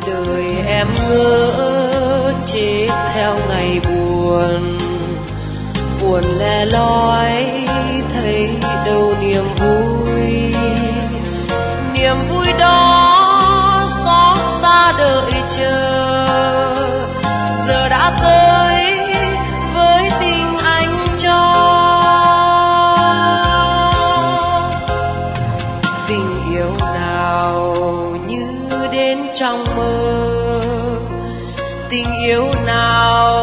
đời em ngỡ chết theo ngày buồn, buồn lẻ loi thấy đâu niềm vui. Niềm vui đó xót xa đợi chờ, giờ đã tới với tình anh cho. Tình yêu nào như đến trong mơ, tình yêu nào